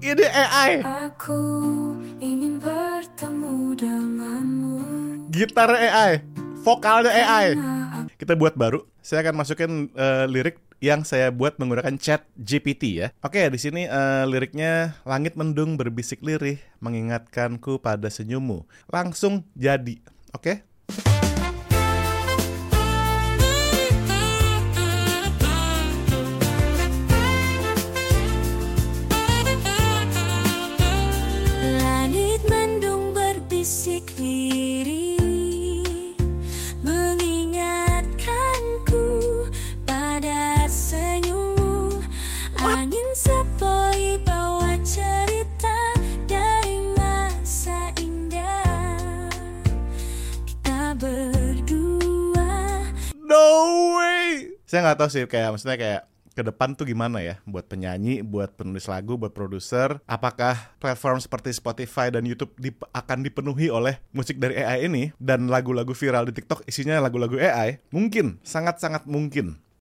Ini AI. Aku ingin bertemu denganmu. Gitar AI, vokalnya AI. Kita buat baru. Saya akan masukin lirik yang saya buat menggunakan Chat GPT ya. Oke, di sini liriknya, langit mendung berbisik lirih mengingatkanku pada senyummu. Langsung jadi. Oke? Langit mendung berbisik lirih mengingatkanku pada senyummu. Angin sepoi bawa cerita dari masa indah kita berdua. No way. Saya nggak tahu sih, maksudnya kayak ke depan tuh gimana ya, buat penyanyi, buat penulis lagu, buat produser. Apakah platform seperti Spotify dan YouTube akan dipenuhi oleh musik dari AI ini, dan lagu-lagu viral di TikTok isinya lagu-lagu AI? Mungkin, sangat-sangat mungkin.